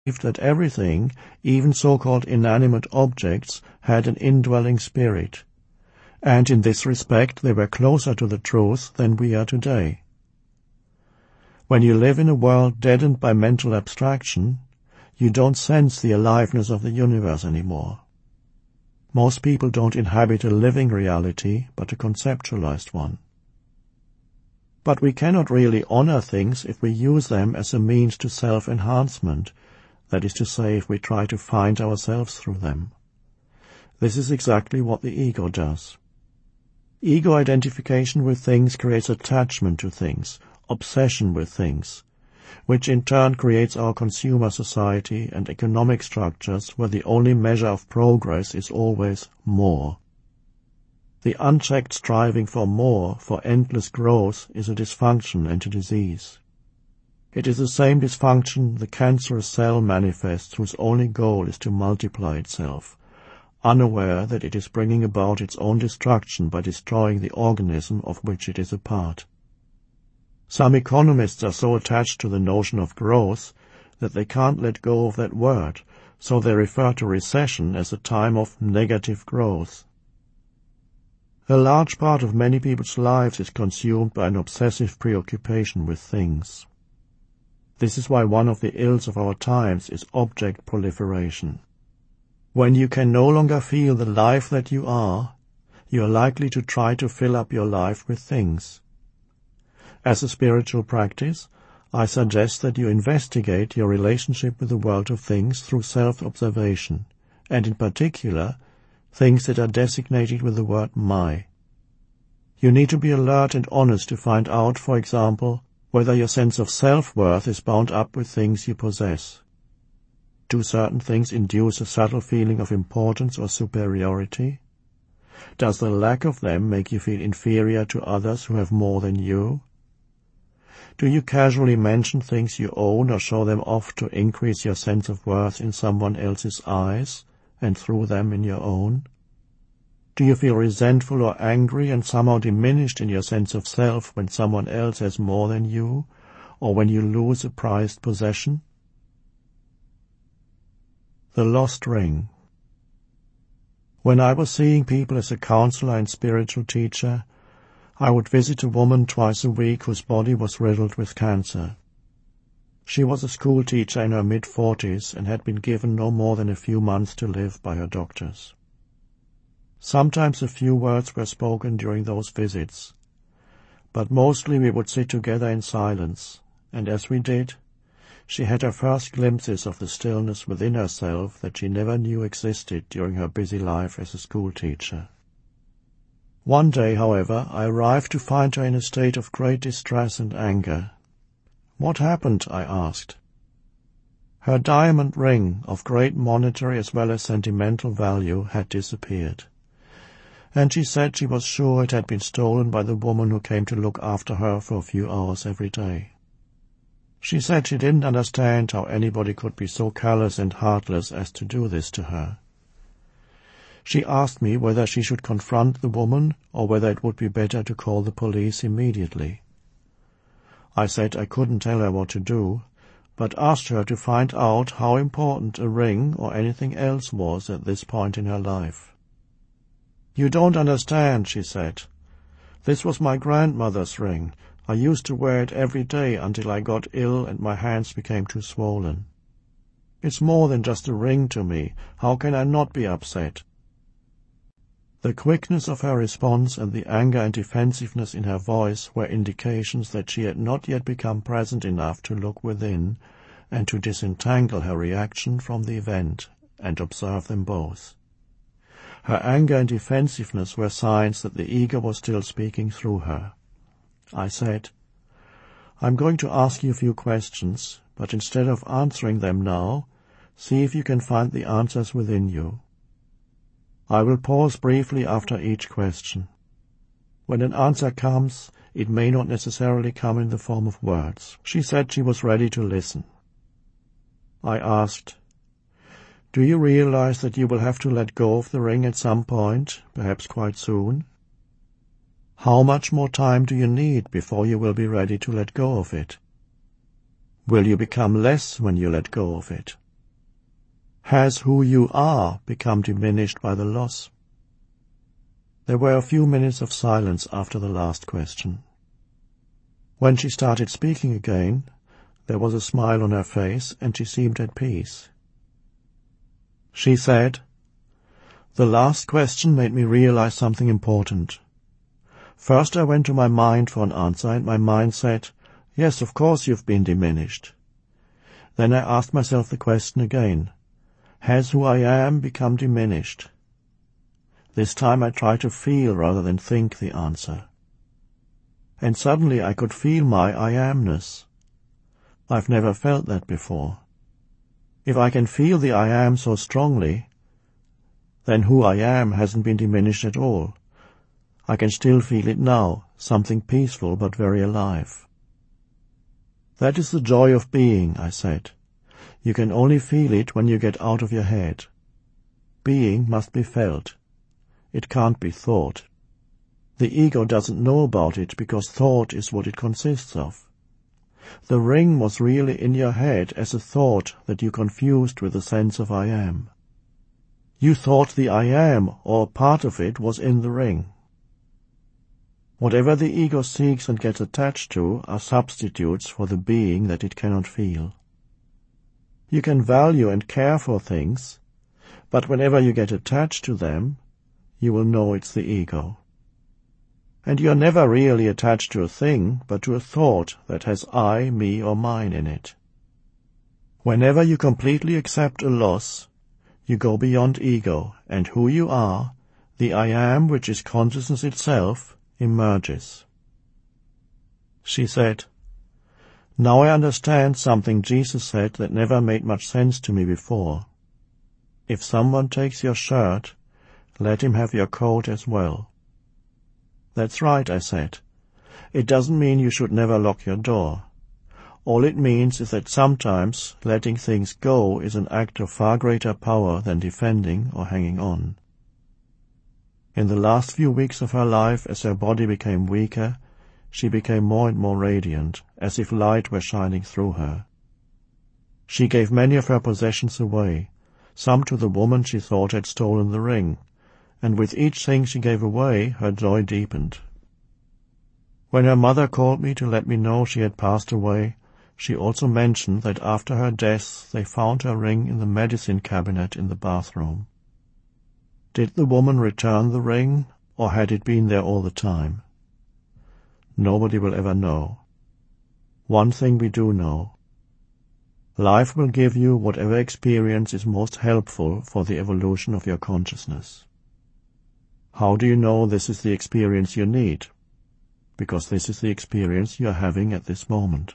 that everything, even so-called inanimate objects, had an indwelling spirit, and in this respect they were closer to the truth than we are today. When you live in a world deadened by mental abstraction, you don't sense the aliveness of the universe anymore. Most people don't inhabit a living reality, but a conceptualized one. But we cannot really honor things if we use them as a means to self-enhancement, that is to say, if we try to find ourselves through them. This is exactly what the ego does. Ego identification with things creates attachment to things, obsession with things, which in turn creates our consumer society and economic structures where the only measure of progress is always more. The unchecked striving for more, for endless growth, is a dysfunction and a disease. It is the same dysfunction the cancerous cell manifests whose only goal is to multiply itself, unaware that it is bringing about its own destruction by destroying the organism of which it is a part. Some economists are so attached to the notion of growth that they can't let go of that word, so they refer to recession as a time of negative growth. A large part of many people's lives is consumed by an obsessive preoccupation with things. This is why one of the ills of our times is object proliferation. When you can no longer feel the life that you are likely to try to fill up your life with things. As a spiritual practice, I suggest that you investigate your relationship with the world of things through self-observation, and in particular, things that are designated with the word my. You need to be alert and honest to find out, for example, whether your sense of self-worth is bound up with things you possess. Do certain things induce a subtle feeling of importance or superiority? Does the lack of them make you feel inferior to others who have more than you? Do you casually mention things you own or show them off to increase your sense of worth in someone else's eyes, and through them in your own? Do you feel resentful or angry and somehow diminished in your sense of self when someone else has more than you, or when you lose a prized possession? The Lost Ring. When I was seeing people as a counselor and spiritual teacher, I would visit a woman twice a week whose body was riddled with cancer. She was a school teacher in her mid-40s and had been given no more than a few months to live by her doctors. Sometimes a few words were spoken during those visits, but mostly we would sit together in silence, and as we did, she had her first glimpses of the stillness within herself that she never knew existed during her busy life as a school teacher. One day, however, I arrived to find her in a state of great distress and anger. "What happened?" I asked. Her diamond ring, of great monetary as well as sentimental value, had disappeared, and she said she was sure it had been stolen by the woman who came to look after her for a few hours every day. She said she didn't understand how anybody could be so callous and heartless as to do this to her. She asked me whether she should confront the woman or whether it would be better to call the police immediately. I said I couldn't tell her what to do, but asked her to find out how important a ring or anything else was at this point in her life. "You don't understand," she said. "This was my grandmother's ring. I used to wear it every day until I got ill and my hands became too swollen. It's more than just a ring to me. How can I not be upset?" The quickness of her response and the anger and defensiveness in her voice were indications that she had not yet become present enough to look within and to disentangle her reaction from the event and observe them both. Her anger and defensiveness were signs that the ego was still speaking through her. I said, "I'm going to ask you a few questions, but instead of answering them now, see if you can find the answers within you. I will pause briefly after each question. When an answer comes, it may not necessarily come in the form of words." She said she was ready to listen. I asked, "Do you realize that you will have to let go of the ring at some point, perhaps quite soon? How much more time do you need before you will be ready to let go of it? Will you become less when you let go of it? Has who you are become diminished by the loss? There were a few minutes of silence after the last question. When she started speaking again, there was a smile on her face and she seemed at peace. She said, "The last question made me realize something important. First I went to my mind for an answer, and my mind said, 'Yes, of course you've been diminished.' Then I asked myself the question again, 'Has who I am become diminished?' This time I tried to feel rather than think the answer. And suddenly I could feel my I amness. I've never felt that before. If I can feel the I am so strongly, then who I am hasn't been diminished at all. I can still feel it now, something peaceful but very alive. That is the joy of being, I said. You can only feel it when you get out of your head. Being must be felt. It can't be thought. The ego doesn't know about it because thought is what it consists of. The ring was really in your head as a thought that you confused with the sense of I am. You thought the I am, or part of it, was in the ring. Whatever the ego seeks and gets attached to are substitutes for the being that it cannot feel. You can value and care for things, but whenever you get attached to them, you will know it's the ego. And you are never really attached to a thing, but to a thought that has I, me, or mine in it. Whenever you completely accept a loss, you go beyond ego, and who you are, the I am, which is consciousness itself, emerges. She said, "Now I understand something Jesus said that never made much sense to me before. If someone takes your shirt, let him have your coat as well." "That's right," I said. "It doesn't mean you should never lock your door. All it means is that sometimes letting things go is an act of far greater power than defending or hanging on." In the last few weeks of her life, as her body became weaker, she became more and more radiant, as if light were shining through her. She gave many of her possessions away, some to the woman she thought had stolen the ring, and with each thing she gave away, her joy deepened. When her mother called me to let me know she had passed away, she also mentioned that after her death they found her ring in the medicine cabinet in the bathroom. Did the woman return the ring, or had it been there all the time? Nobody will ever know. One thing we do know. Life will give you whatever experience is most helpful for the evolution of your consciousness. How do you know this is the experience you need? Because this is the experience you are having at this moment.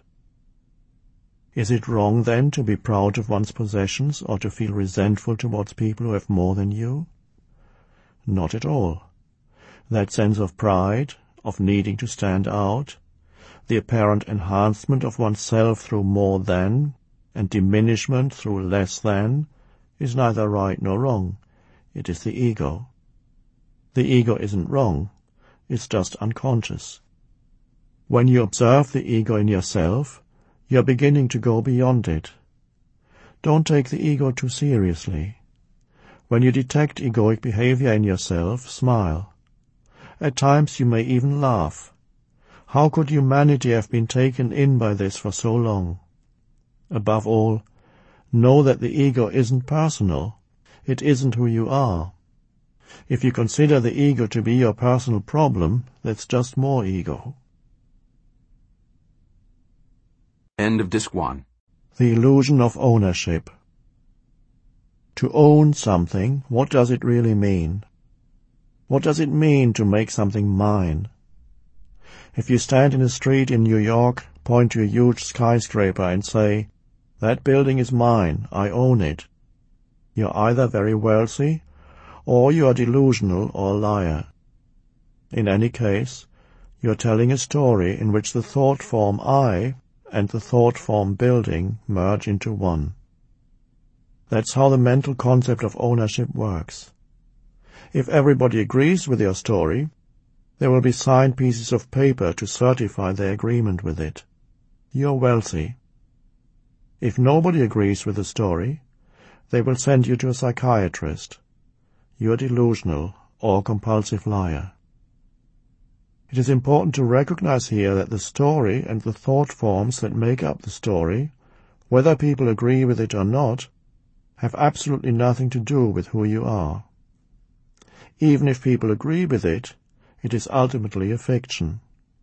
Is it wrong, then, to be proud of one's possessions or to feel resentful towards people who have more than you? Not at all. That sense of pride, of needing to stand out, the apparent enhancement of oneself through more than, and diminishment through less than, is neither right nor wrong. It is the ego. The ego isn't wrong, it's just unconscious. When you observe the ego in yourself, you are beginning to go beyond it. Don't take the ego too seriously. When you detect egoic behavior in yourself, smile. At times you may even laugh. How could humanity have been taken in by this for so long? Above all, know that the ego isn't personal. It isn't who you are. If you consider the ego to be your personal problem, that's just more ego. End of Disc 1. The illusion of ownership. To own something, what does it really mean? What does it mean to make something mine? If you stand in a street in New York, point to a huge skyscraper and say, "That building is mine, I own it," you're either very wealthy, or you are delusional or a liar. In any case, you're telling a story in which the thought form I and the thought form building merge into one. That's how the mental concept of ownership works. If everybody agrees with your story, there will be signed pieces of paper to certify their agreement with it. You're wealthy. If nobody agrees with the story, they will send you to a psychiatrist. You are delusional or compulsive liar. It is important to recognize here that the story and the thought forms that make up the story, whether people agree with it or not, have absolutely nothing to do with who you are. Even if people agree with it, it is ultimately a fiction.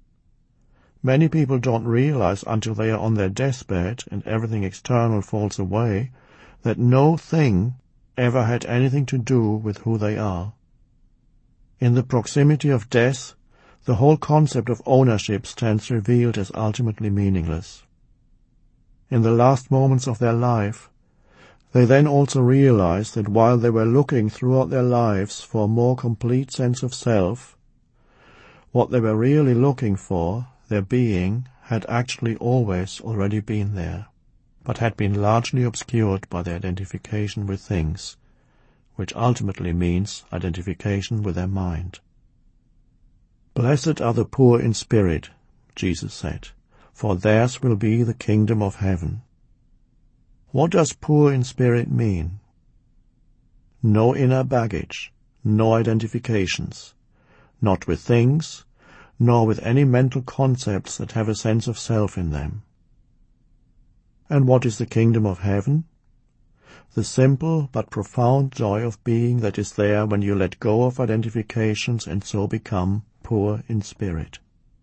Many people don't realize until they are on their deathbed and everything external falls away that no thing ever had anything to do with who they are. In the proximity of death, the whole concept of ownership stands revealed as ultimately meaningless. In the last moments of their life, they then also realize that while they were looking throughout their lives for a more complete sense of self, what they were really looking for, their being, had actually always already been there, but had been largely obscured by their identification with things, which ultimately means identification with their mind. "Blessed are the poor in spirit," Jesus said, "for theirs will be the kingdom of heaven." What does poor in spirit mean? No inner baggage, no identifications, not with things, nor with any mental concepts that have a sense of self in them. And what is the kingdom of heaven? The simple but profound joy of being that is there when you let go of identifications and so become poor in spirit.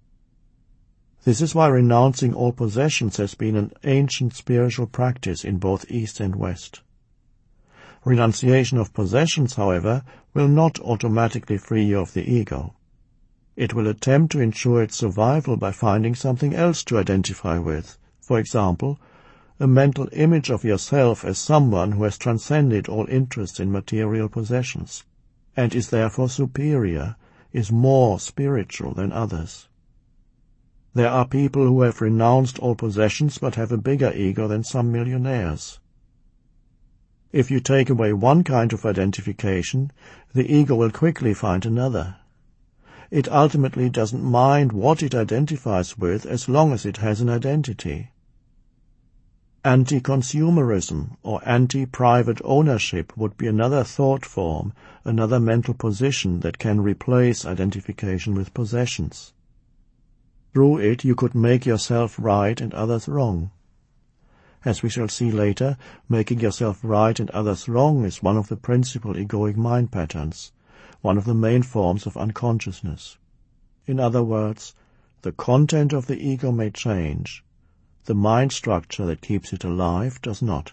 This is why renouncing all possessions has been an ancient spiritual practice in both East and West. Renunciation of possessions, however, will not automatically free you of the ego. It will attempt to ensure its survival by finding something else to identify with, for example, a mental image of yourself as someone who has transcended all interest in material possessions, and is therefore superior, is more spiritual than others. There are people who have renounced all possessions but have a bigger ego than some millionaires. If you take away one kind of identification, the ego will quickly find another. It ultimately doesn't mind what it identifies with as long as it has an identity. Anti-consumerism or anti-private ownership would be another thought form, another mental position that can replace identification with possessions. Through it you could make yourself right and others wrong. As we shall see later, making yourself right and others wrong is one of the principal egoic mind patterns, one of the main forms of unconsciousness. In other words, the content of the ego may change, the mind structure that keeps it alive does not.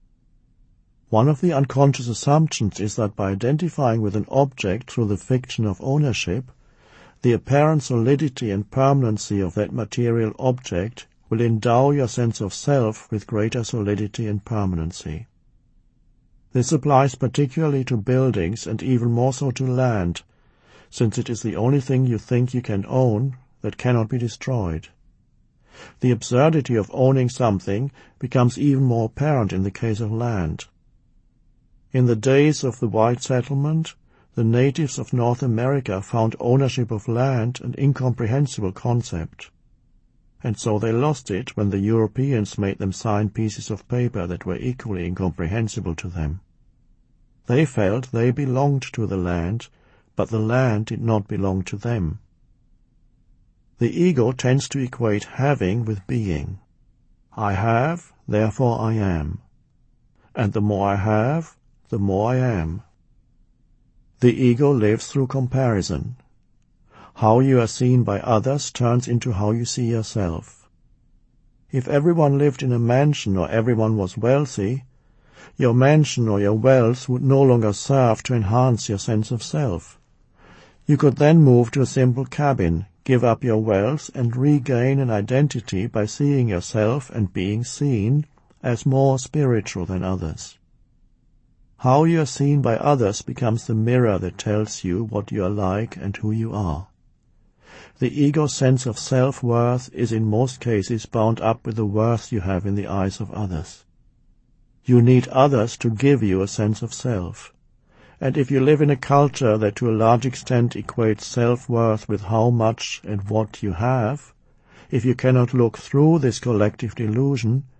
One of the unconscious assumptions is that by identifying with an object through the fiction of ownership, the apparent solidity and permanency of that material object will endow your sense of self with greater solidity and permanency. This applies particularly to buildings and even more so to land, since it is the only thing you think you can own that cannot be destroyed. The absurdity of owning something becomes even more apparent in the case of land. In the days of the white settlement, the natives of North America found ownership of land an incomprehensible concept, and so they lost it when the Europeans made them sign pieces of paper that were equally incomprehensible to them. They felt they belonged to the land, but the land did not belong to them. The ego tends to equate having with being. I have, therefore I am. And the more I have, the more I am. The ego lives through comparison. How you are seen by others turns into how you see yourself. If everyone lived in a mansion or everyone was wealthy, your mansion or your wealth would no longer serve to enhance your sense of self. You could then move to a simple cabin, give up your wealth, and regain an identity by seeing yourself and being seen as more spiritual than others. How you are seen by others becomes the mirror that tells you what you are like and who you are. The ego's sense of self-worth is in most cases bound up with the worth you have in the eyes of others. You need others to give you a sense of self. And if you live in a culture that to a large extent equates self-worth with how much and what you have, if you cannot look through this collective delusion,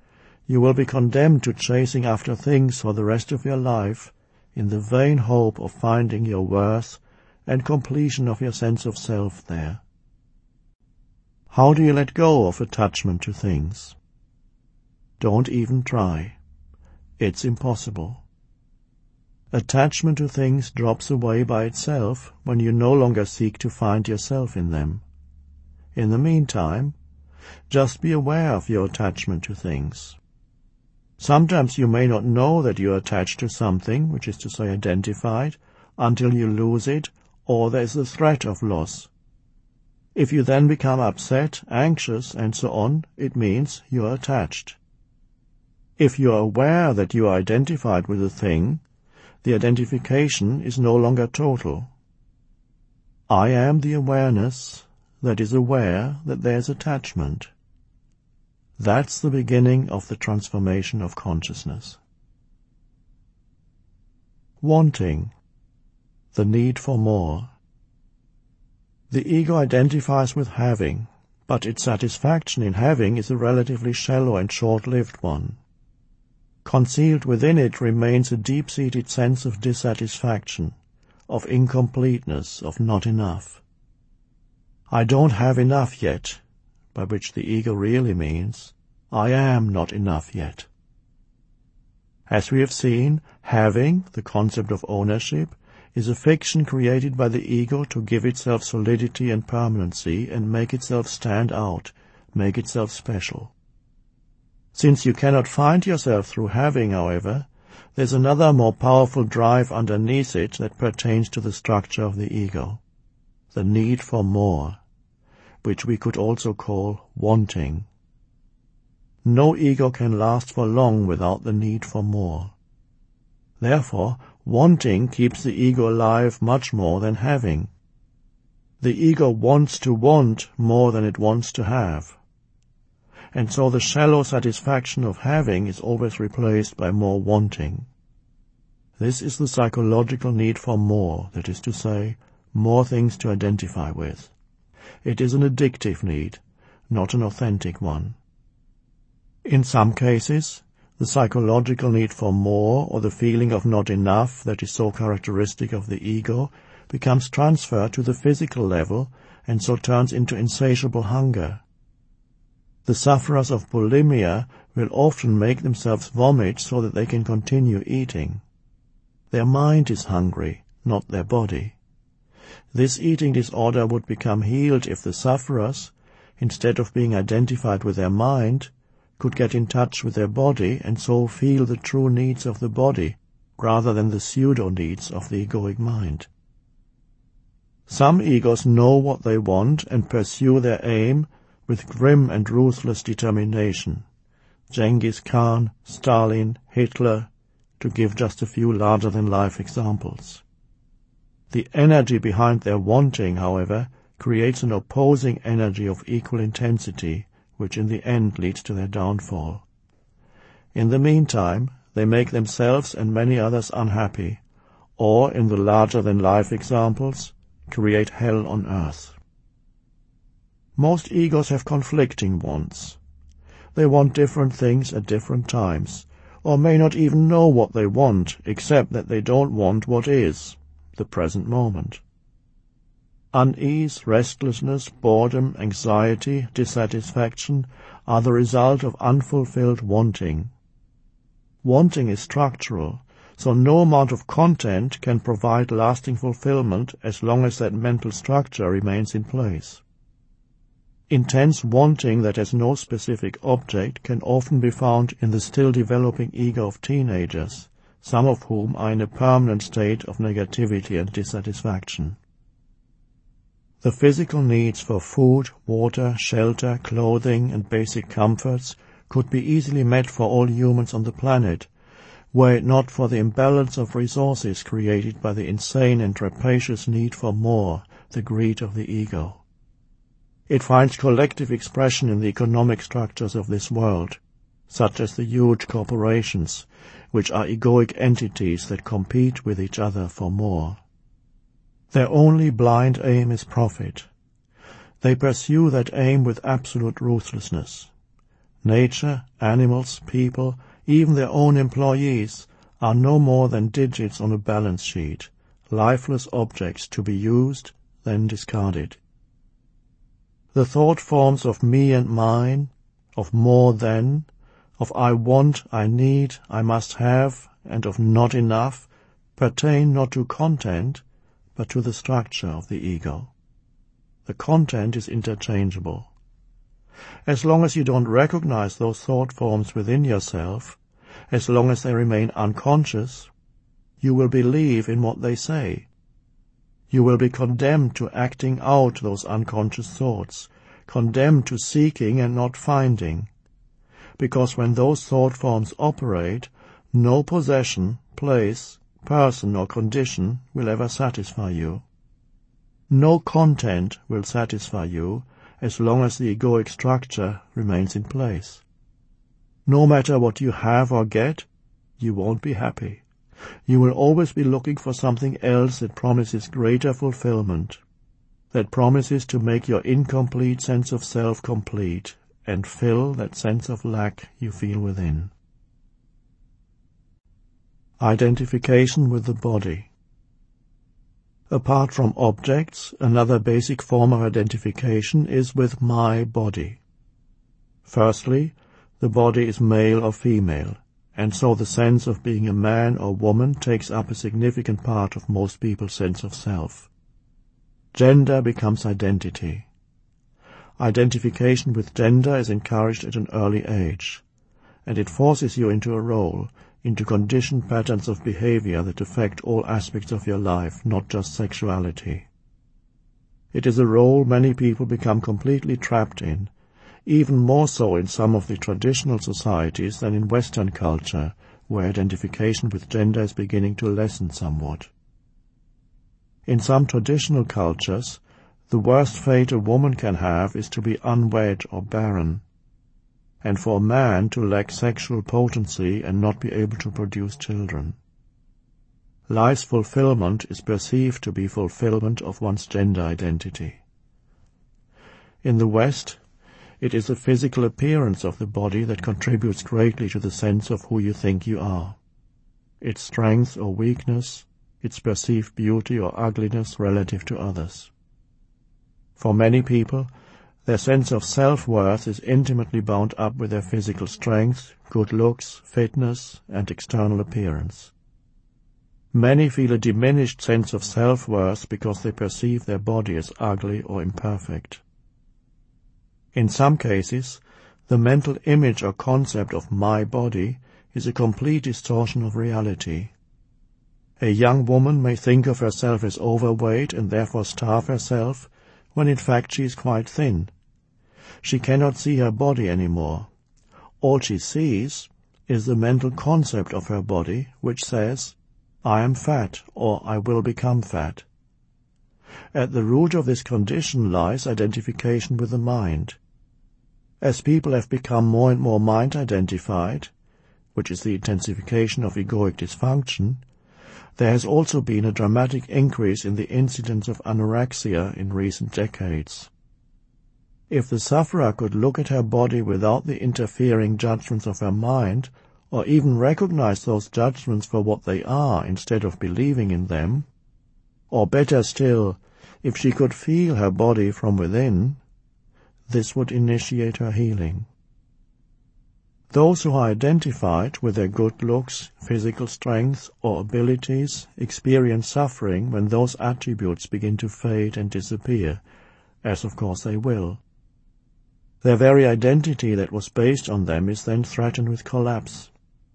you will be condemned to chasing after things for the rest of your life in the vain hope of finding your worth and completion of your sense of self there. How do you let go of attachment to things? Don't even try. It's impossible. Attachment to things drops away by itself when you no longer seek to find yourself in them. In the meantime, just be aware of your attachment to things. Sometimes you may not know that you are attached to something, which is to say identified, until you lose it or there is the threat of loss. If you then become upset, anxious, and so on, it means you are attached. If you are aware that you are identified with a thing, the identification is no longer total. I am the awareness that is aware that there is attachment. That's the beginning of the transformation of consciousness. Wanting, the need for more. The ego identifies with having, but its satisfaction in having is a relatively shallow and short-lived one. Concealed within it remains a deep-seated sense of dissatisfaction, of incompleteness, of not enough. I don't have enough yet, by which the ego really means, I am not enough yet. As we have seen, having, the concept of ownership, is a fiction created by the ego to give itself solidity and permanency and make itself stand out, make itself special. Since you cannot find yourself through having, however, there's another more powerful drive underneath it that pertains to the structure of the ego, the need for more, which we could also call wanting. No ego can last for long without the need for more. Therefore, wanting keeps the ego alive much more than having. The ego wants to want more than it wants to have. And so the shallow satisfaction of having is always replaced by more wanting. This is the psychological need for more, that is to say, more things to identify with. It is an addictive need, not an authentic one. In some cases, the psychological need for more, or the feeling of not enough that is so characteristic of the ego, becomes transferred to the physical level and so turns into insatiable hunger. The sufferers of bulimia will often make themselves vomit so that they can continue eating. Their mind is hungry, not their body. This eating disorder would become healed if the sufferers, instead of being identified with their mind, could get in touch with their body and so feel the true needs of the body rather than the pseudo-needs of the egoic mind. Some egos know what they want and pursue their aim with grim and ruthless determination. Genghis Khan, Stalin, Hitler, to give just a few larger-than-life examples. The energy behind their wanting, however, creates an opposing energy of equal intensity, which in the end leads to their downfall. In the meantime, they make themselves and many others unhappy, or, in the larger-than-life examples, create hell on earth. Most egos have conflicting wants. They want different things at different times, or may not even know what they want, except that they don't want what is, the present moment. Unease, restlessness, boredom, anxiety, dissatisfaction are the result of unfulfilled wanting. Wanting is structural, so no amount of content can provide lasting fulfillment as long as that mental structure remains in place. Intense wanting that has no specific object can often be found in the still developing ego of teenagers, some of whom are in a permanent state of negativity and dissatisfaction. The physical needs for food, water, shelter, clothing, and basic comforts could be easily met for all humans on the planet, were it not for the imbalance of resources created by the insane and rapacious need for more, the greed of the ego. It finds collective expression in the economic structures of this world, such as the huge corporations, which are egoic entities that compete with each other for more. Their only blind aim is profit. They pursue that aim with absolute ruthlessness. nature, animals, people, even their own employees, are no more than digits on a balance sheet, lifeless objects to be used, then discarded. The thought forms of me and mine, of more than, of I want, I need, I must have, and of not enough, pertain not to content, but to the structure of the ego. The content is interchangeable. As long as you don't recognize those thought forms within yourself, as long as they remain unconscious, you will believe in what they say. You will be condemned to acting out those unconscious thoughts, condemned to seeking and not finding. Because when those thought forms operate, no possession, place, person or condition will ever satisfy you. No content will satisfy you as long as the egoic structure remains in place. No matter what you have or get, you won't be happy. You will always be looking for something else that promises greater fulfillment, that promises to make your incomplete sense of self complete and fill that sense of lack you feel within. Identification with the body. Apart from objects, another basic form of identification is with my body. Firstly, the body is male or female, and so the sense of being a man or woman takes up a significant part of most people's sense of self. Gender becomes identity. Identification with gender is encouraged at an early age, and it forces you into a role, into conditioned patterns of behavior that affect all aspects of your life, not just sexuality. It is a role many people become completely trapped in, even more so in some of the traditional societies than in Western culture, where identification with gender is beginning to lessen somewhat. In some traditional cultures, the worst fate a woman can have is to be unwed or barren, and for a man to lack sexual potency and not be able to produce children. Life's fulfillment is perceived to be fulfillment of one's gender identity. In the West, it is the physical appearance of the body that contributes greatly to the sense of who you think you are. Its strength or weakness, its perceived beauty or ugliness relative to others. For many people, their sense of self-worth is intimately bound up with their physical strength, good looks, fitness, and external appearance. Many feel a diminished sense of self-worth because they perceive their body as ugly or imperfect. In some cases, the mental image or concept of my body is a complete distortion of reality. A young woman may think of herself as overweight and therefore starve herself, when in fact she is quite thin. She cannot see her body anymore. All she sees is the mental concept of her body, which says, I am fat, or I will become fat. At the root of this condition lies identification with the mind. As people have become more and more mind-identified, which is the intensification of egoic dysfunction, there has also been a dramatic increase in the incidence of anorexia in recent decades. If the sufferer could look at her body without the interfering judgments of her mind, or even recognize those judgments for what they are instead of believing in them, or better still, if she could feel her body from within, this would initiate her healing. Those who are identified with their good looks, physical strength, or abilities experience suffering when those attributes begin to fade and disappear, as of course they will. Their very identity that was based on them is then threatened with collapse.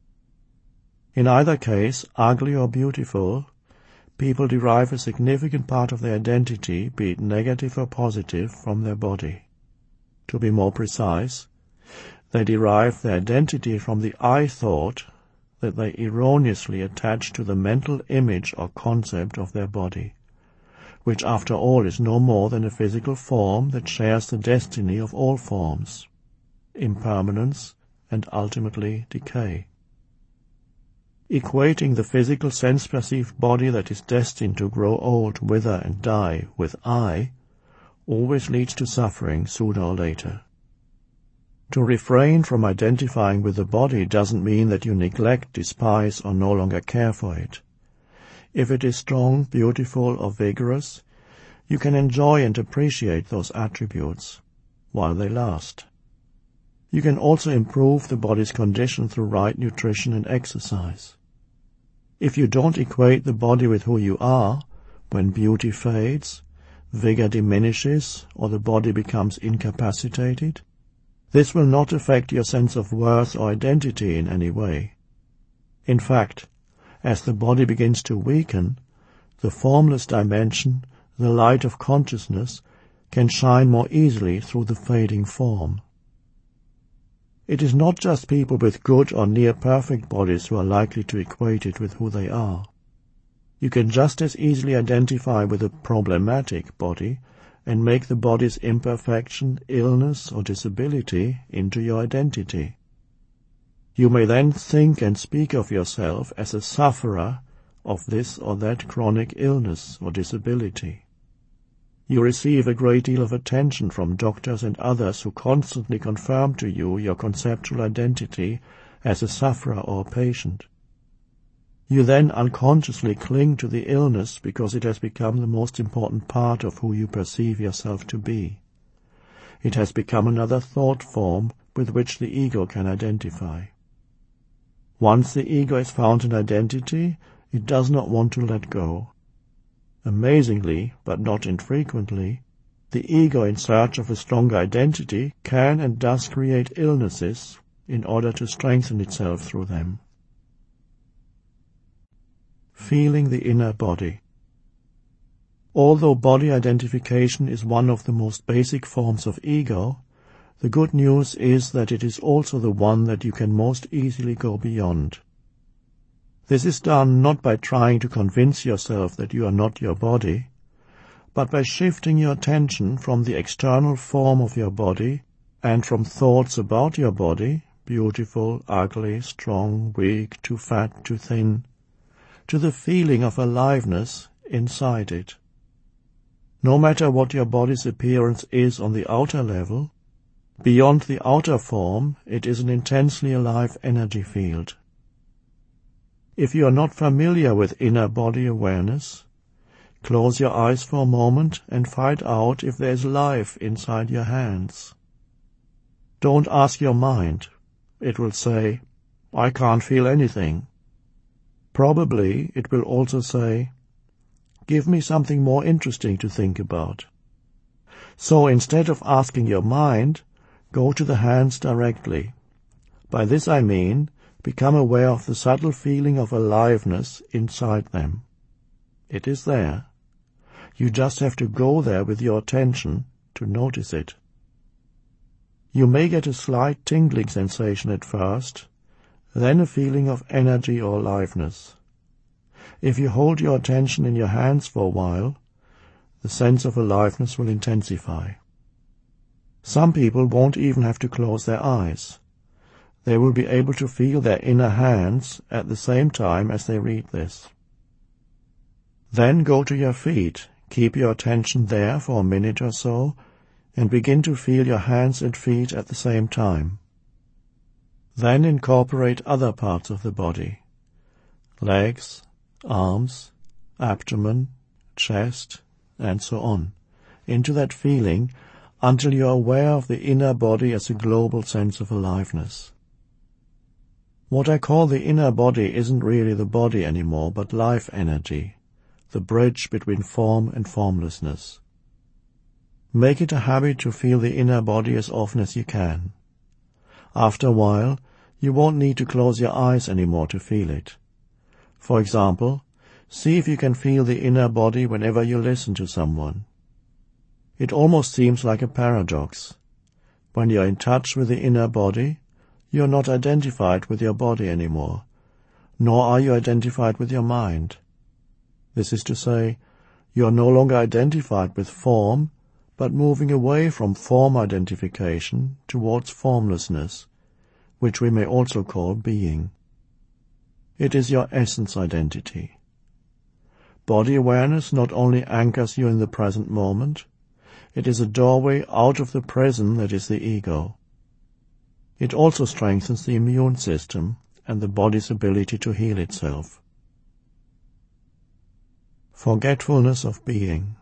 In either case, ugly or beautiful, people derive a significant part of their identity, be it negative or positive, from their body. To be more precise, they derive their identity from the I thought that they erroneously attach to the mental image or concept of their body, which after all is no more than a physical form that shares the destiny of all forms, impermanence and ultimately decay. Equating the physical sense-perceived body that is destined to grow old, wither and die with I always leads to suffering sooner or later. To refrain from identifying with the body doesn't mean that you neglect, despise, or no longer care for it. If it is strong, beautiful, or vigorous, you can enjoy and appreciate those attributes while they last. You can also improve the body's condition through right nutrition and exercise. If you don't equate the body with who you are, when beauty fades, vigor diminishes, or the body becomes incapacitated, this will not affect your sense of worth or identity in any way. In fact, as the body begins to weaken, the formless dimension, the light of consciousness, can shine more easily through the fading form. It is not just people with good or near-perfect bodies who are likely to equate it with who they are. You can just as easily identify with a problematic body and make the body's imperfection, illness, or disability into your identity. You may then think and speak of yourself as a sufferer of this or that chronic illness or disability. You receive a great deal of attention from doctors and others who constantly confirm to you your conceptual identity as a sufferer or a patient. You then unconsciously cling to the illness because it has become the most important part of who you perceive yourself to be. It has become another thought form with which the ego can identify. Once the ego has found an identity, it does not want to let go. Amazingly, but not infrequently, the ego in search of a stronger identity can and does create illnesses in order to strengthen itself through them. Feeling the inner body. Although body identification is one of the most basic forms of ego, the good news is that it is also the one that you can most easily go beyond. This is done not by trying to convince yourself that you are not your body, but by shifting your attention from the external form of your body and from thoughts about your body, beautiful, ugly, strong, weak, too fat, too thin, to the feeling of aliveness inside it. No matter what your body's appearance is on the outer level, beyond the outer form it is an intensely alive energy field. If you are not familiar with inner body awareness, close your eyes for a moment and find out if there is life inside your hands. Don't ask your mind. It will say, "I can't feel anything." Probably it will also say, "Give me something more interesting to think about." So instead of asking your mind, go to the hands directly. By this I mean, become aware of the subtle feeling of aliveness inside them. It is there. You just have to go there with your attention to notice it. You may get a slight tingling sensation at first, then a feeling of energy or aliveness. If you hold your attention in your hands for a while, the sense of aliveness will intensify. Some people won't even have to close their eyes. They will be able to feel their inner hands at the same time as they read this. Then go to your feet, keep your attention there for a minute or so, and begin to feel your hands and feet at the same time. Then incorporate other parts of the body, legs, arms, abdomen, chest, and so on, into that feeling until you are aware of the inner body as a global sense of aliveness. What I call the inner body isn't really the body anymore, but life energy, the bridge between form and formlessness. Make it a habit to feel the inner body as often as you can. After a while, you won't need to close your eyes anymore to feel it. For example, see if you can feel the inner body whenever you listen to someone. It almost seems like a paradox. When you are in touch with the inner body, you are not identified with your body anymore, nor are you identified with your mind. This is to say, you are no longer identified with form, but moving away from form identification towards formlessness, which we may also call being. It is your essence identity. Body awareness not only anchors you in the present moment, it is a doorway out of the prison that is the ego. It also strengthens the immune system and the body's ability to heal itself. Forgetfulness of being.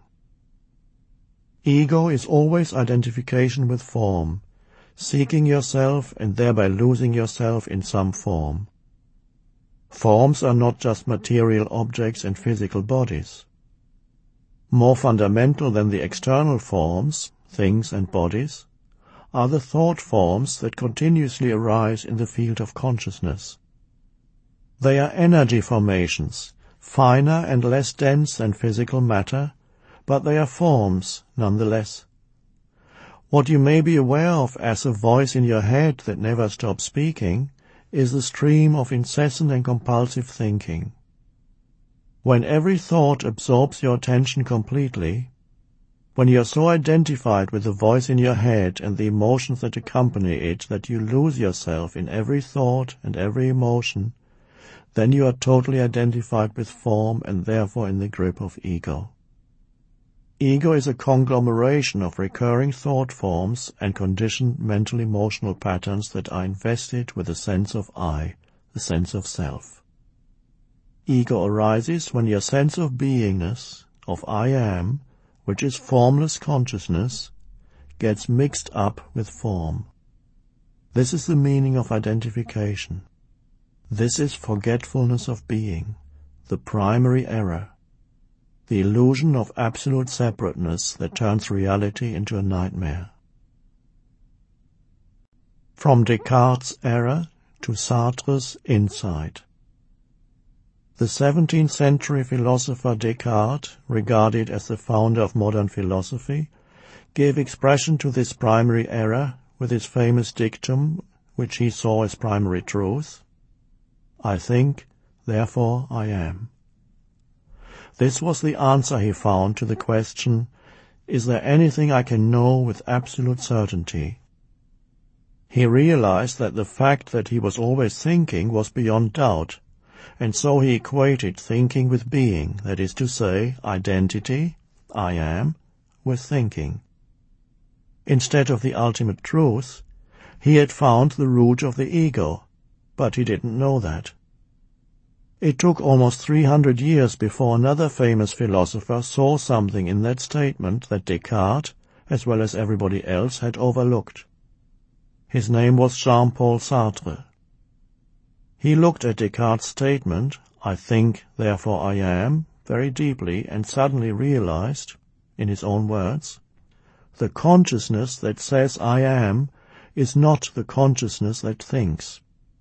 Ego is always identification with form, seeking yourself and thereby losing yourself in some form. Forms are not just material objects and physical bodies. More fundamental than the external forms, things and bodies, are the thought forms that continuously arise in the field of consciousness. They are energy formations, finer and less dense than physical matter, but they are forms nonetheless. What you may be aware of as a voice in your head that never stops speaking is the stream of incessant and compulsive thinking. When every thought absorbs your attention completely, when you are so identified with the voice in your head and the emotions that accompany it that you lose yourself in every thought and every emotion, then you are totally identified with form and therefore in the grip of ego. Ego is a conglomeration of recurring thought forms and conditioned mental-emotional patterns that are invested with a sense of I, the sense of self. Ego arises when your sense of beingness, of I am, which is formless consciousness, gets mixed up with form. This is the meaning of identification. This is forgetfulness of being, the primary error, the illusion of absolute separateness that turns reality into a nightmare. From Descartes' error to Sartre's insight. The 17th century philosopher Descartes, regarded as the founder of modern philosophy, gave expression to this primary error with his famous dictum, which he saw as primary truth: I think, therefore I am. This was the answer he found to the question, is there anything I can know with absolute certainty? He realized that the fact that he was always thinking was beyond doubt, and so he equated thinking with being, that is to say, identity, I am, with thinking. Instead of the ultimate truth, he had found the root of the ego, but he didn't know that. It took almost 300 years before another famous philosopher saw something in that statement that Descartes, as well as everybody else, had overlooked. His name was Jean-Paul Sartre. He looked at Descartes' statement, I think, therefore I am, very deeply and suddenly realized, in his own words, the consciousness that says I am is not the consciousness that thinks.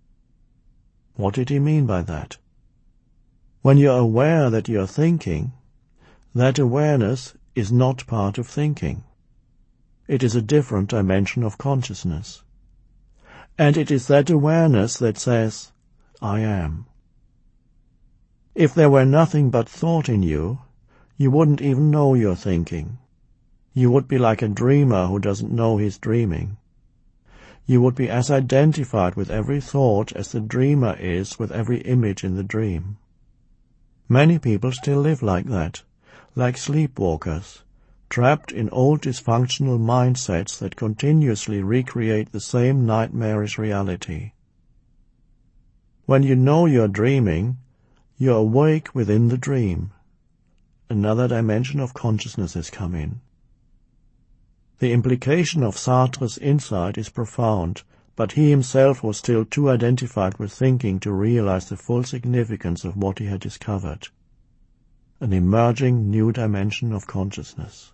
What did he mean by that? When you are aware that you are thinking, that awareness is not part of thinking. It is a different dimension of consciousness. And it is that awareness that says, I am. If there were nothing but thought in you, you wouldn't even know you're thinking. You would be like a dreamer who doesn't know he's dreaming. You would be as identified with every thought as the dreamer is with every image in the dream. Many people still live like that, like sleepwalkers, trapped in old dysfunctional mindsets that continuously recreate the same nightmarish reality. When you know you're dreaming, you're awake within the dream. Another dimension of consciousness has come in. The implication of Sartre's insight is profound, but he himself was still too identified with thinking to realize the full significance of what he had discovered. An emerging new dimension of consciousness.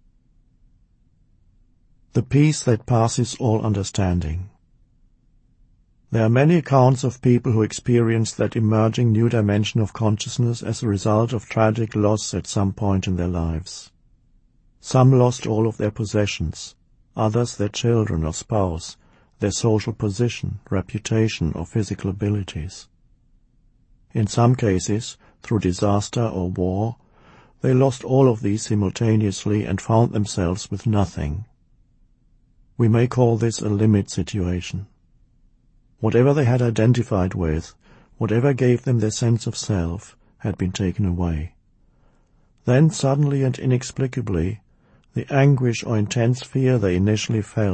The peace that passes all understanding. There are many accounts of people who experienced that emerging new dimension of consciousness as a result of tragic loss at some point in their lives. Some lost all of their possessions, others their children or spouse, their social position, reputation, or physical abilities. In some cases, through disaster or war, they lost all of these simultaneously and found themselves with nothing. We may call this a limit situation. Whatever they had identified with, whatever gave them their sense of self, had been taken away. Then suddenly and inexplicably, the anguish or intense fear they initially felt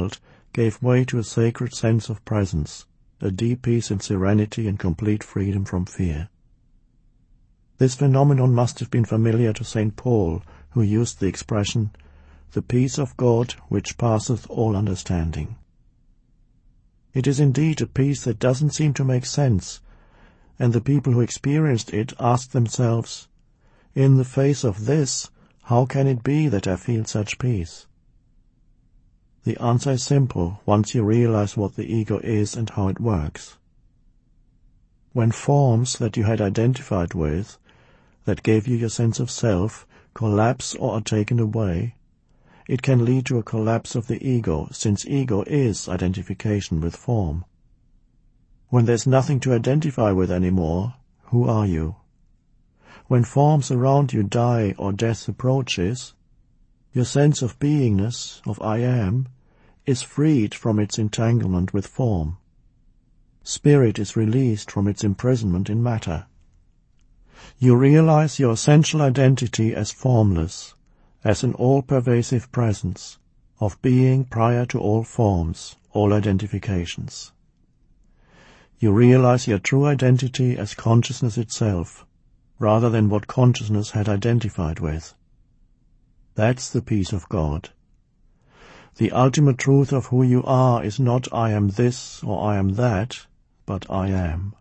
gave way to a sacred sense of presence, a deep peace and serenity and complete freedom from fear. This phenomenon must have been familiar to St. Paul, who used the expression, "the peace of God which passeth all understanding." It is indeed a peace that doesn't seem to make sense, and the people who experienced it asked themselves, "In the face of this, how can it be that I feel such peace?" The answer is simple once you realize what the ego is and how it works. When forms that you had identified with, that gave you your sense of self, collapse or are taken away, it can lead to a collapse of the ego, since ego is identification with form. When there's nothing to identify with anymore, who are you? When forms around you die or death approaches, your sense of beingness, of I am, is freed from its entanglement with form. Spirit is released from its imprisonment in matter. You realize your essential identity as formless, as an all-pervasive presence, of being prior to all forms, all identifications. You realize your true identity as consciousness itself, rather than what consciousness had identified with. That's the peace of God. The ultimate truth of who you are is not I am this or I am that, but I am.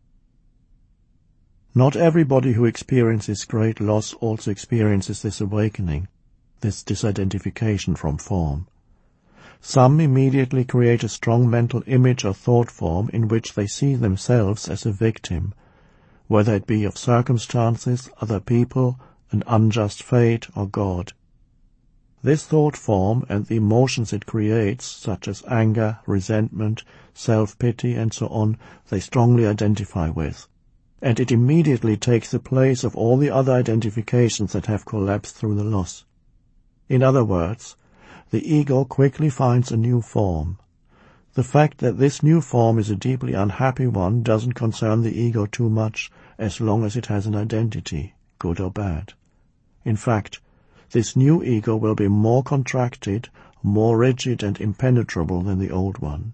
Not everybody who experiences great loss also experiences this awakening, this disidentification from form. Some immediately create a strong mental image or thought form in which they see themselves as a victim, whether it be of circumstances, other people, an unjust fate, or God. This thought form and the emotions it creates, such as anger, resentment, self-pity, and so on, they strongly identify with, and it immediately takes the place of all the other identifications that have collapsed through the loss. In other words, the ego quickly finds a new form. The fact that this new form is a deeply unhappy one doesn't concern the ego too much, as long as it has an identity, good or bad. In fact, this new ego will be more contracted, more rigid and impenetrable than the old one.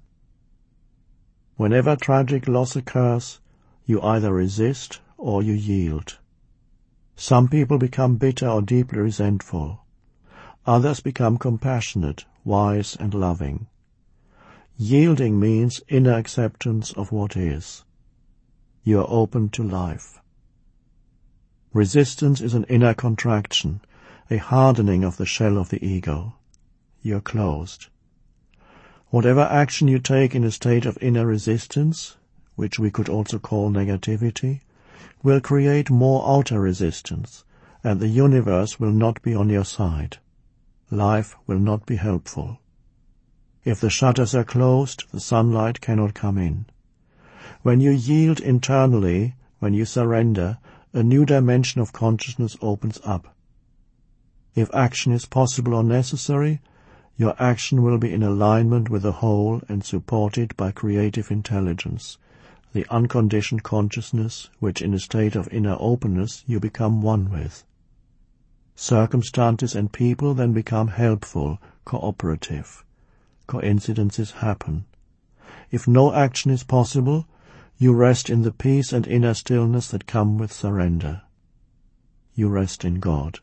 Whenever tragic loss occurs, you either resist or you yield. Some people become bitter or deeply resentful. Others become compassionate, wise and loving. Yielding means inner acceptance of what is. You are open to life. Resistance is an inner contraction, a hardening of the shell of the ego. You are closed. Whatever action you take in a state of inner resistance, which we could also call negativity, will create more outer resistance, and the universe will not be on your side. Life will not be helpful. If the shutters are closed, the sunlight cannot come in. When you yield internally, when you surrender, a new dimension of consciousness opens up. If action is possible or necessary, your action will be in alignment with the whole and supported by creative intelligence, the unconditioned consciousness which in a state of inner openness you become one with. Circumstances and people then become helpful, cooperative. Coincidences happen. If no action is possible, you rest in the peace and inner stillness that come with surrender. You rest in God.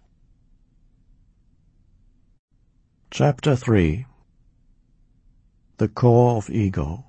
Chapter 3. The Core of Ego.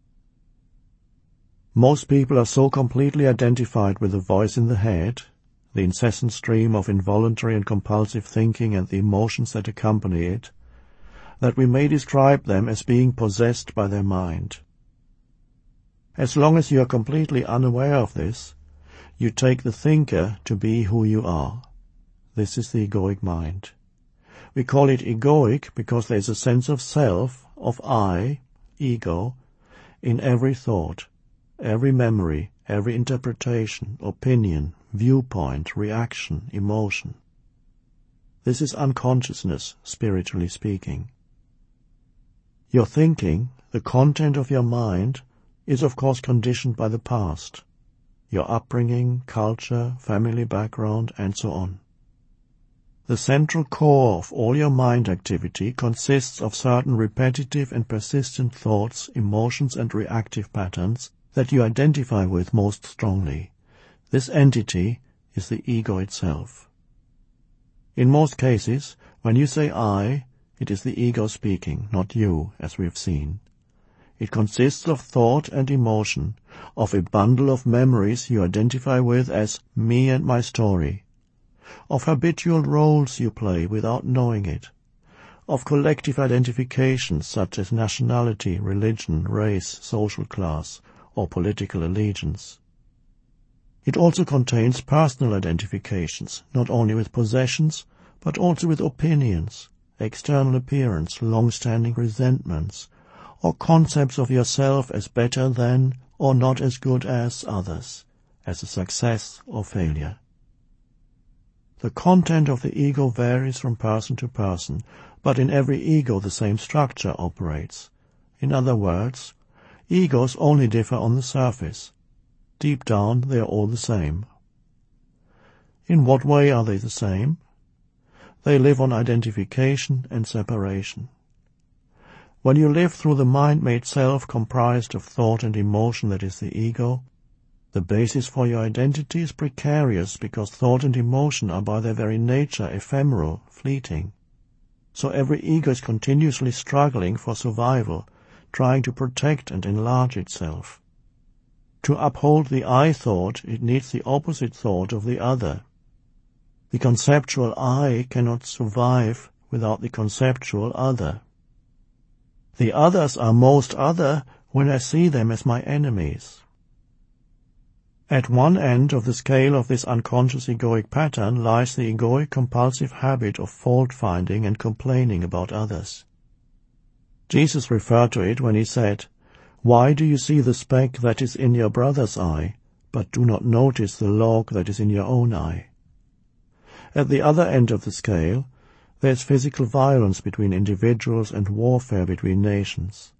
Most people are so completely identified with the voice in the head, the incessant stream of involuntary and compulsive thinking and the emotions that accompany it, that we may describe them as being possessed by their mind. As long as you are completely unaware of this, you take the thinker to be who you are. This is the egoic mind. We call it egoic because there is a sense of self, of I, ego, in every thought, every memory, every interpretation, opinion, viewpoint, reaction, emotion. This is unconsciousness, spiritually speaking. Your thinking, the content of your mind, is of course conditioned by the past, your upbringing, culture, family background, and so on. The central core of all your mind activity consists of certain repetitive and persistent thoughts, emotions and reactive patterns that you identify with most strongly. This entity is the ego itself. In most cases, when you say I, it is the ego speaking, not you, as we have seen. It consists of thought and emotion, of a bundle of memories you identify with as me and my story, of habitual roles you play without knowing it, of collective identifications such as nationality, religion, race, social class, or political allegiance. It also contains personal identifications, not only with possessions, but also with opinions, external appearance, long-standing resentments, or concepts of yourself as better than or not as good as others, as a success or failure. The content of the ego varies from person to person, but in every ego the same structure operates. In other words, egos only differ on the surface. Deep down they are all the same. In what way are they the same? They live on identification and separation. When you live through the mind-made self comprised of thought and emotion that is the ego, the basis for your identity is precarious because thought and emotion are by their very nature ephemeral, fleeting. So every ego is continuously struggling for survival, trying to protect and enlarge itself. To uphold the I thought, it needs the opposite thought of the other. The conceptual I cannot survive without the conceptual other. The others are most other when I see them as my enemies. At one end of the scale of this unconscious egoic pattern lies the egoic compulsive habit of fault-finding and complaining about others. Jesus referred to it when he said, "Why do you see the speck that is in your brother's eye, but do not notice the log that is in your own eye?" At the other end of the scale, there is physical violence between individuals and warfare between nations.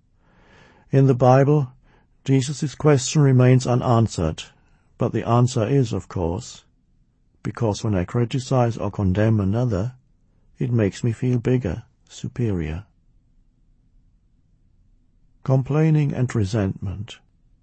In the Bible, Jesus' question remains unanswered, but the answer is, of course, because when I criticize or condemn another, it makes me feel bigger, superior. Complaining and resentment.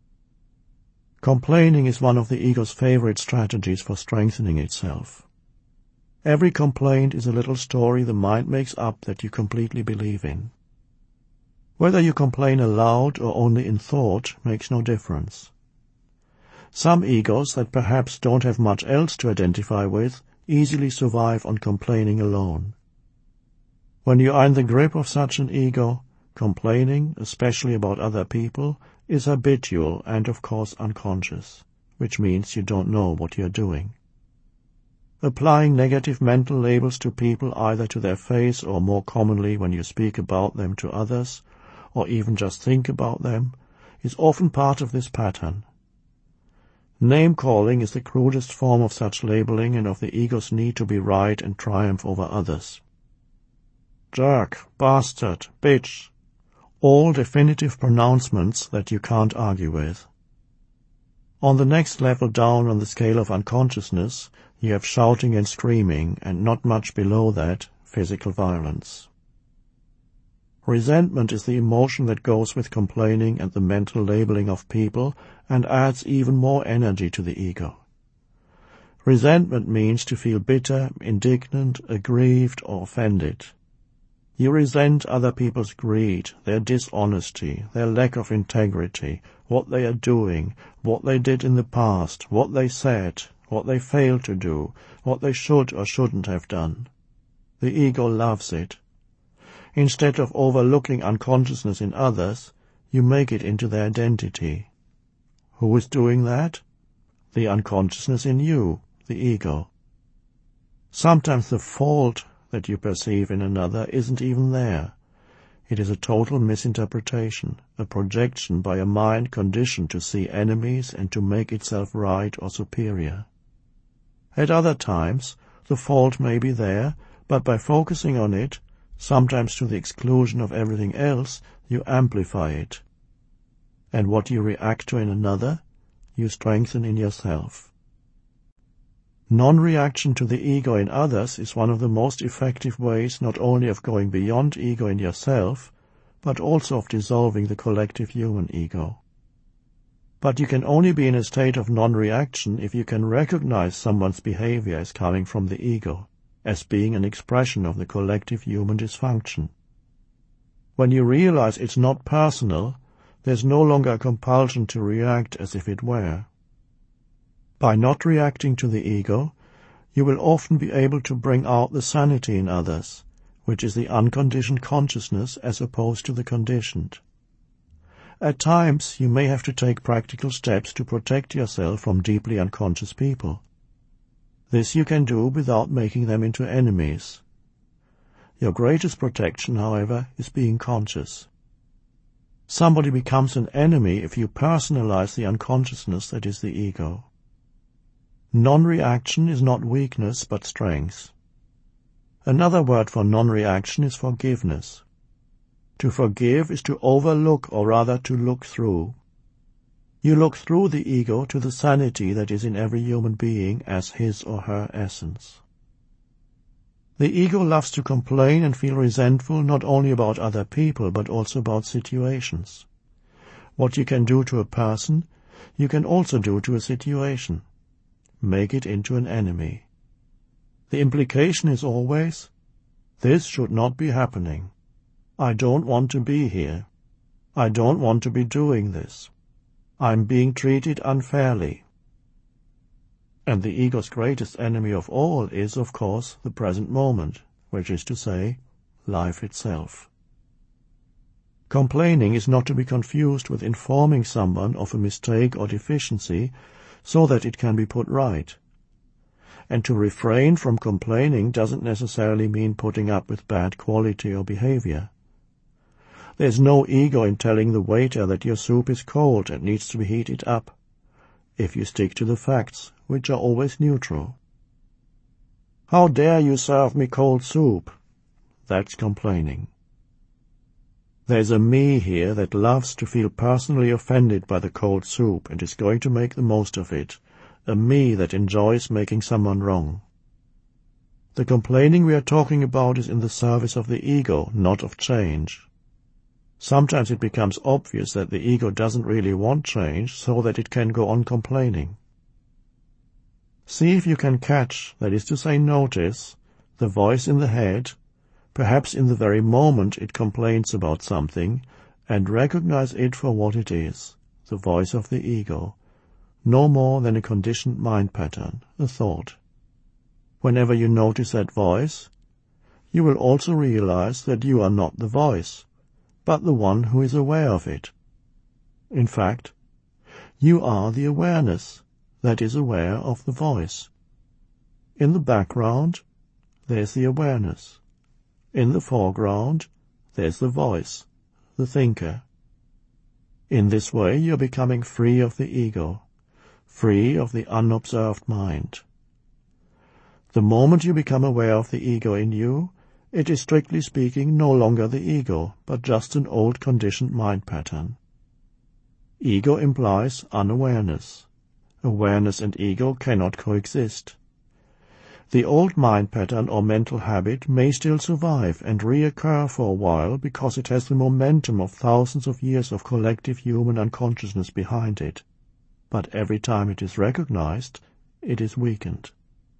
Complaining is one of the ego's favorite strategies for strengthening itself. Every complaint is a little story the mind makes up that you completely believe in. Whether you complain aloud or only in thought makes no difference. Some egos that perhaps don't have much else to identify with easily survive on complaining alone. When you are in the grip of such an ego, complaining, especially about other people, is habitual and of course unconscious, which means you don't know what you're doing. Applying negative mental labels to people either to their face or more commonly when you speak about them to others, or even just think about them, is often part of this pattern. Name-calling is the crudest form of such labeling and of the ego's need to be right and triumph over others. Jerk, bastard, bitch, all definitive pronouncements that you can't argue with. On the next level down on the scale of unconsciousness, you have shouting and screaming, and not much below that, physical violence. Resentment is the emotion that goes with complaining and the mental labeling of people and adds even more energy to the ego. Resentment means to feel bitter, indignant, aggrieved, or offended. You resent other people's greed, their dishonesty, their lack of integrity, what they are doing, what they did in the past, what they said, what they failed to do, what they should or shouldn't have done. The ego loves it. Instead of overlooking unconsciousness in others, you make it into their identity. Who is doing that? The unconsciousness in you, the ego. Sometimes the fault that you perceive in another isn't even there. It is a total misinterpretation, a projection by a mind conditioned to see enemies and to make itself right or superior. At other times, the fault may be there, but by focusing on it, sometimes to the exclusion of everything else, you amplify it. And what you react to in another, you strengthen in yourself. Non-reaction to the ego in others is one of the most effective ways not only of going beyond ego in yourself, but also of dissolving the collective human ego. But you can only be in a state of non-reaction if you can recognize someone's behavior as coming from the ego, as being an expression of the collective human dysfunction. When you realize it's not personal, there's no longer a compulsion to react as if it were. By not reacting to the ego, you will often be able to bring out the sanity in others, which is the unconditioned consciousness as opposed to the conditioned. At times, you may have to take practical steps to protect yourself from deeply unconscious people. This you can do without making them into enemies. Your greatest protection, however, is being conscious. Somebody becomes an enemy if you personalize the unconsciousness that is the ego. Non-reaction is not weakness but strength. Another word for non-reaction is forgiveness. To forgive is to overlook, or rather to look through. You look through the ego to the sanity that is in every human being as his or her essence. The ego loves to complain and feel resentful not only about other people but also about situations. What you can do to a person, you can also do to a situation. Make it into an enemy. The implication is always, this should not be happening. I don't want to be here. I don't want to be doing this. I'm being treated unfairly. And the ego's greatest enemy of all is, of course, the present moment, which is to say, life itself. Complaining is not to be confused with informing someone of a mistake or deficiency so that it can be put right. And to refrain from complaining doesn't necessarily mean putting up with bad quality or behavior. There's no ego in telling the waiter that your soup is cold and needs to be heated up, if you stick to the facts, which are always neutral. How dare you serve me cold soup? That's complaining. There's a me here that loves to feel personally offended by the cold soup and is going to make the most of it, a me that enjoys making someone wrong. The complaining we are talking about is in the service of the ego, not of change. Sometimes it becomes obvious that the ego doesn't really want change so that it can go on complaining. See if you can catch, that is to say notice, the voice in the head, perhaps in the very moment it complains about something, and recognize it for what it is, the voice of the ego, no more than a conditioned mind pattern, a thought. Whenever you notice that voice, you will also realize that you are not the voice, but the one who is aware of it. In fact, you are the awareness that is aware of the voice. In the background, there's the awareness. In the foreground, there's the voice, the thinker. In this way, you're becoming free of the ego, free of the unobserved mind. The moment you become aware of the ego in you, it is strictly speaking no longer the ego, but just an old conditioned mind pattern. Ego implies unawareness. Awareness and ego cannot coexist. The old mind pattern or mental habit may still survive and reoccur for a while because it has the momentum of thousands of years of collective human unconsciousness behind it. But every time it is recognized, it is weakened.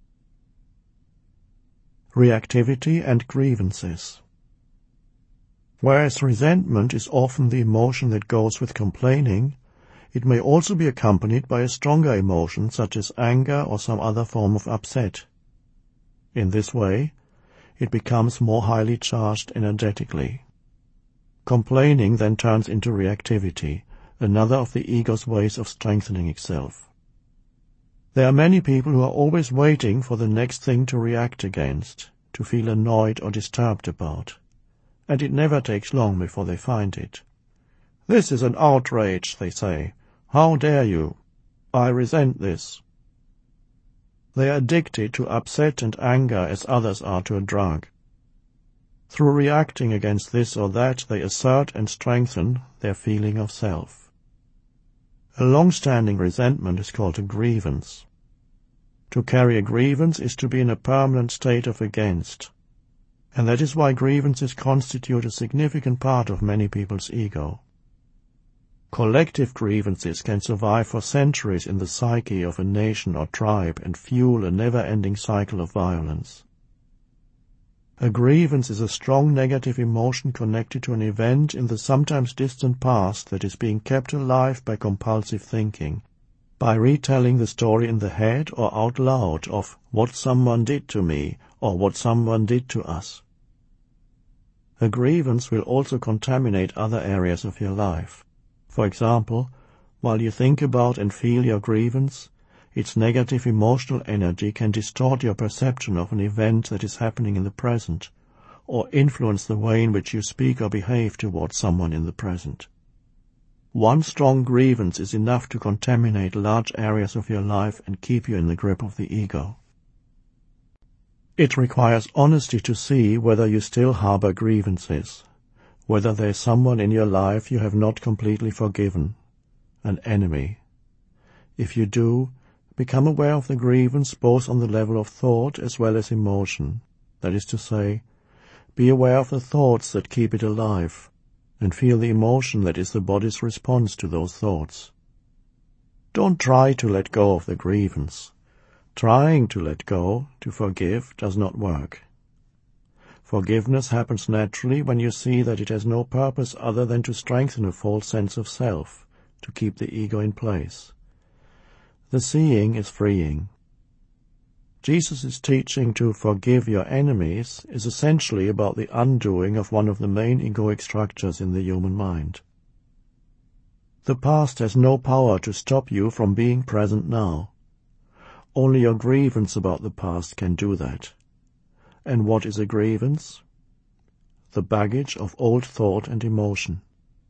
Reactivity and grievances. Whereas resentment is often the emotion that goes with complaining, it may also be accompanied by a stronger emotion such as anger or some other form of upset. In this way, it becomes more highly charged energetically. Complaining then turns into reactivity, another of the ego's ways of strengthening itself. There are many people who are always waiting for the next thing to react against, to feel annoyed or disturbed about, and it never takes long before they find it. "This is an outrage," they say. "How dare you? I resent this." They are addicted to upset and anger as others are to a drug. Through reacting against this or that, they assert and strengthen their feeling of self. A long-standing resentment is called a grievance. To carry a grievance is to be in a permanent state of against. And that is why grievances constitute a significant part of many people's ego. Collective grievances can survive for centuries in the psyche of a nation or tribe and fuel a never-ending cycle of violence. A grievance is a strong negative emotion connected to an event in the sometimes distant past that is being kept alive by compulsive thinking, by retelling the story in the head or out loud of what someone did to me or what someone did to us. A grievance will also contaminate other areas of your life. For example, while you think about and feel your grievance, its negative emotional energy can distort your perception of an event that is happening in the present, or influence the way in which you speak or behave towards someone in the present. One strong grievance is enough to contaminate large areas of your life and keep you in the grip of the ego. It requires honesty to see whether you still harbor grievances, whether there is someone in your life you have not completely forgiven, an enemy. If you do, become aware of the grievance both on the level of thought as well as emotion. That is to say, be aware of the thoughts that keep it alive, and feel the emotion that is the body's response to those thoughts. Don't try to let go of the grievance. Trying to let go, to forgive, does not work. Forgiveness happens naturally when you see that it has no purpose other than to strengthen a false sense of self, to keep the ego in place. The seeing is freeing. Jesus' teaching to forgive your enemies is essentially about the undoing of one of the main egoic structures in the human mind. The past has no power to stop you from being present now. Only your grievance about the past can do that. And what is a grievance? The baggage of old thought and emotion.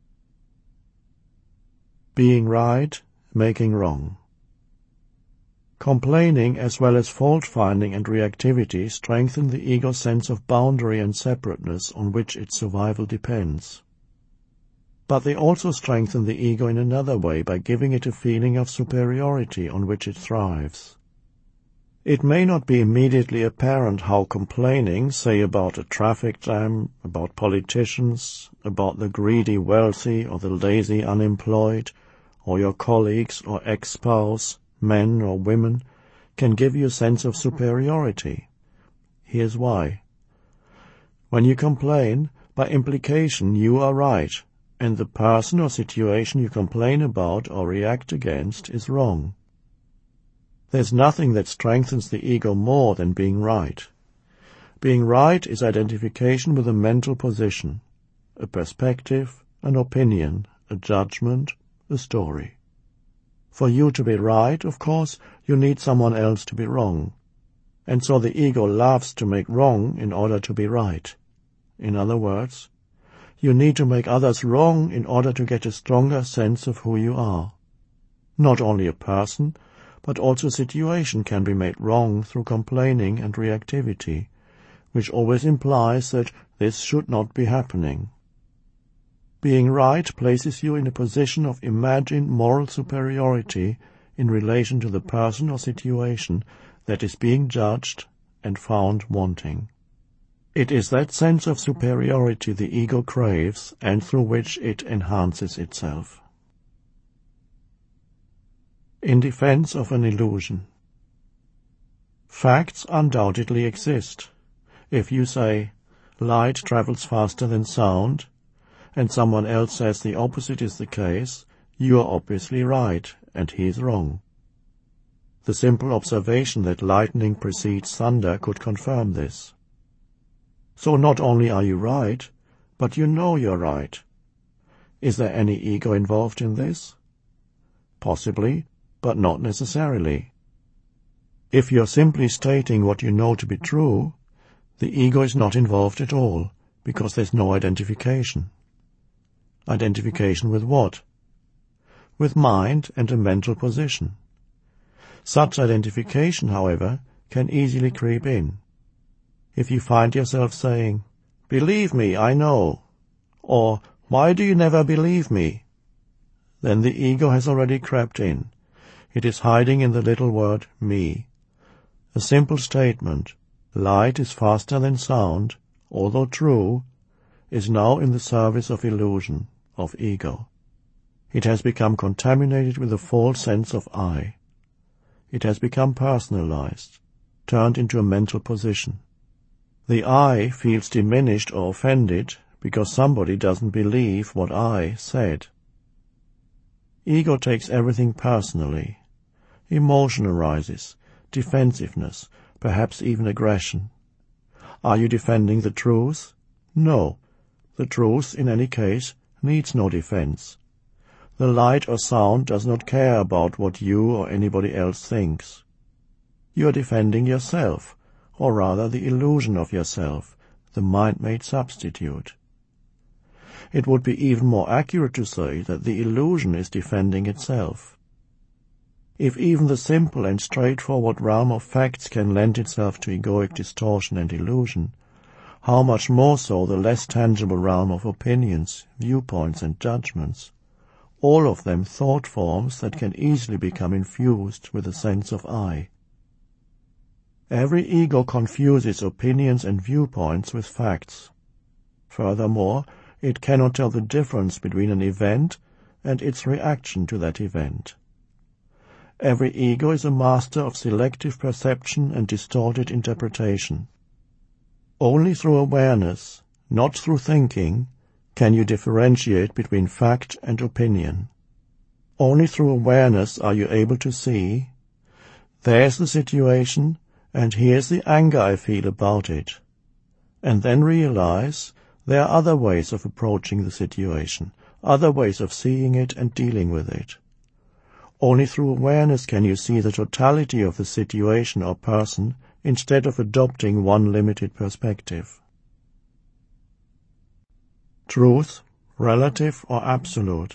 Being right, making wrong. Complaining as well as fault-finding and reactivity strengthen the ego's sense of boundary and separateness on which its survival depends. But they also strengthen the ego in another way by giving it a feeling of superiority on which it thrives. It may not be immediately apparent how complaining, say about a traffic jam, about politicians, about the greedy wealthy or the lazy unemployed, or your colleagues or ex-spouse, men or women, can give you a sense of superiority. Here's why. When you complain, by implication you are right, and the person or situation you complain about or react against is wrong. There's nothing that strengthens the ego more than being right. Being right is identification with a mental position, a perspective, an opinion, a judgment, a story. For you to be right, of course, you need someone else to be wrong. And so the ego loves to make wrong in order to be right. In other words, you need to make others wrong in order to get a stronger sense of who you are. Not only a person, but also a situation can be made wrong through complaining and reactivity, which always implies that this should not be happening. Being right places you in a position of imagined moral superiority in relation to the person or situation that is being judged and found wanting. It is that sense of superiority the ego craves and through which it enhances itself. In defense of an illusion. Facts undoubtedly exist. If you say, light travels faster than sound, and someone else says the opposite is the case, you are obviously right, and he is wrong. The simple observation that lightning precedes thunder could confirm this. So not only are you right, but you know you're right. Is there any ego involved in this? Possibly, but not necessarily. If you're simply stating what you know to be true, the ego is not involved at all, because there's no identification. Identification with what? With mind and a mental position. Such identification, however, can easily creep in. If you find yourself saying, "Believe me, I know," or "Why do you never believe me?" then the ego has already crept in. It is hiding in the little word me, A simple statement, light is faster than sound, although true, is now in the service of illusion, of ego. It has become contaminated with a false sense of I. It has become personalized, turned into a mental position. The I feels diminished or offended because somebody doesn't believe what I said. Ego takes everything personally. Emotion arises, defensiveness, perhaps even aggression. Are you defending the truth? No. The truth, in any case, needs no defense. The light or sound does not care about what you or anybody else thinks. You are defending yourself, or rather the illusion of yourself, the mind-made substitute. It would be even more accurate to say that the illusion is defending itself. If even the simple and straightforward realm of facts can lend itself to egoic distortion and illusion, how much more so the less tangible realm of opinions, viewpoints and judgments, all of them thought forms that can easily become infused with a sense of I. Every ego confuses opinions and viewpoints with facts. Furthermore, it cannot tell the difference between an event and its reaction to that event. Every ego is a master of selective perception and distorted interpretation. Only through awareness, not through thinking, can you differentiate between fact and opinion. Only through awareness are you able to see, there's the situation, and here's the anger I feel about it, and then realize there are other ways of approaching the situation, other ways of seeing it and dealing with it. Only through awareness can you see the totality of the situation or person instead of adopting one limited perspective. Truth, relative or absolute.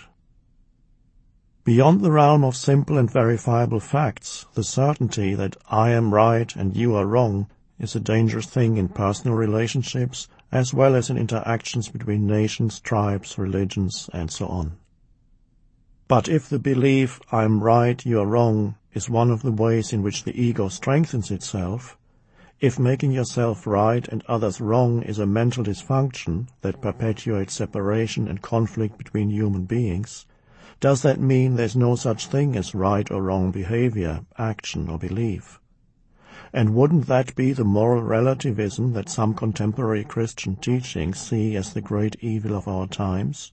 Beyond the realm of simple and verifiable facts, the certainty that I am right and you are wrong is a dangerous thing in personal relationships as well as in interactions between nations, tribes, religions, and so on. But if the belief, I am right, you are wrong, is one of the ways in which the ego strengthens itself, if making yourself right and others wrong is a mental dysfunction that perpetuates separation and conflict between human beings, does that mean there's no such thing as right or wrong behavior, action, or belief? And wouldn't that be the moral relativism that some contemporary Christian teachings see as the great evil of our times?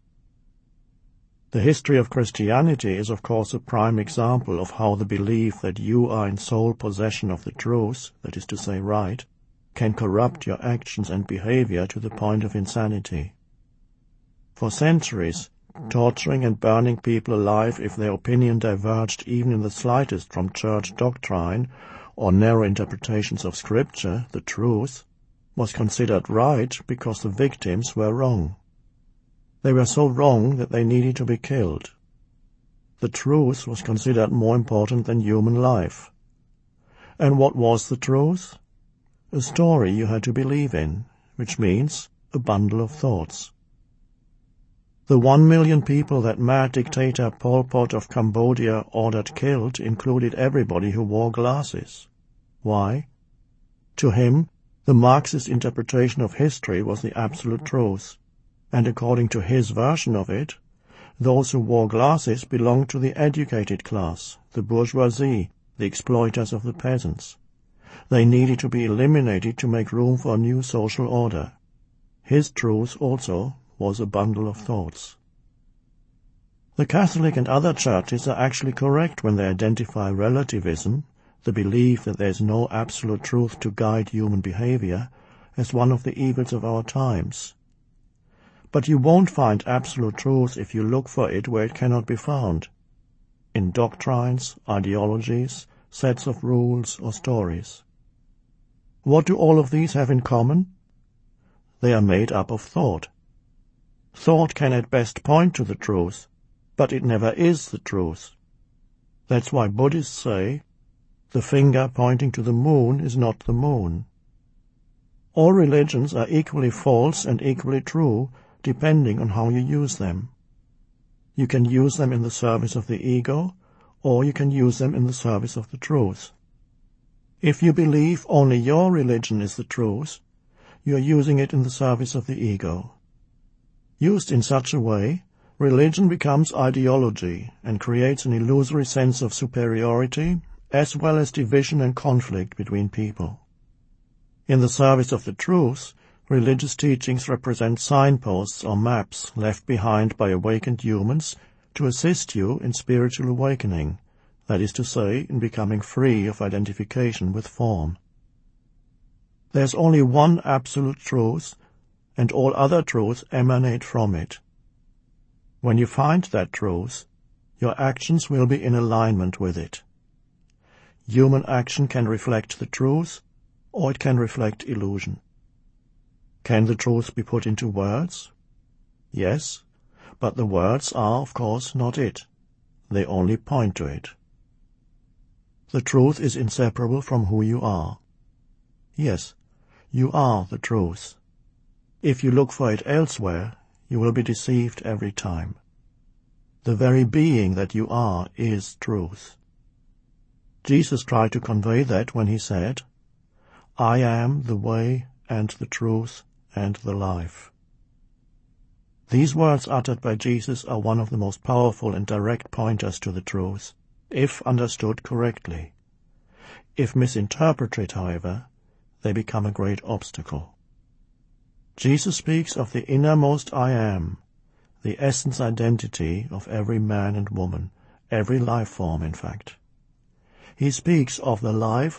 The history of Christianity is of course a prime example of how the belief that you are in sole possession of the truth, that is to say right, can corrupt your actions and behavior to the point of insanity. For centuries, torturing and burning people alive if their opinion diverged even in the slightest from church doctrine or narrow interpretations of Scripture, the truth, was considered right because the victims were wrong. They were so wrong that they needed to be killed. The truth was considered more important than human life. And what was the truth? A story you had to believe in, which means a bundle of thoughts. The 1 million people that mad dictator Pol Pot of Cambodia ordered killed included everybody who wore glasses. Why? To him, the Marxist interpretation of history was the absolute truth. And according to his version of it, those who wore glasses belonged to the educated class, the bourgeoisie, the exploiters of the peasants. They needed to be eliminated to make room for a new social order. His truth also was a bundle of thoughts. The Catholic and other churches are actually correct when they identify relativism, the belief that there is no absolute truth to guide human behavior, as one of the evils of our times. But you won't find absolute truth if you look for it where it cannot be found, in doctrines, ideologies, sets of rules or stories. What do all of these have in common? They are made up of thought. Thought can at best point to the truth, but it never is the truth. That's why Buddhists say, the finger pointing to the moon is not the moon. All religions are equally false and equally true, depending on how you use them. You can use them in the service of the ego, or you can use them in the service of the truth. If you believe only your religion is the truth, you are using it in the service of the ego. Used in such a way, religion becomes ideology and creates an illusory sense of superiority as well as division and conflict between people. In the service of the truth, religious teachings represent signposts or maps left behind by awakened humans to assist you in spiritual awakening, that is to say, in becoming free of identification with form. There's only one absolute truth, and all other truths emanate from it. When you find that truth, your actions will be in alignment with it. Human action can reflect the truth, or it can reflect illusion. Can the truth be put into words? Yes, but the words are, of course, not it. They only point to it. The truth is inseparable from who you are. Yes, you are the truth. If you look for it elsewhere, you will be deceived every time. The very being that you are is truth. Jesus tried to convey that when he said, "I am the way and the truth and the life." These words uttered by Jesus are one of the most powerful and direct pointers to the truth, if understood correctly. If misinterpreted, however, they become a great obstacle. Jesus speaks of the innermost I am, the essence identity of every man and woman, every life form, in fact. He speaks of the life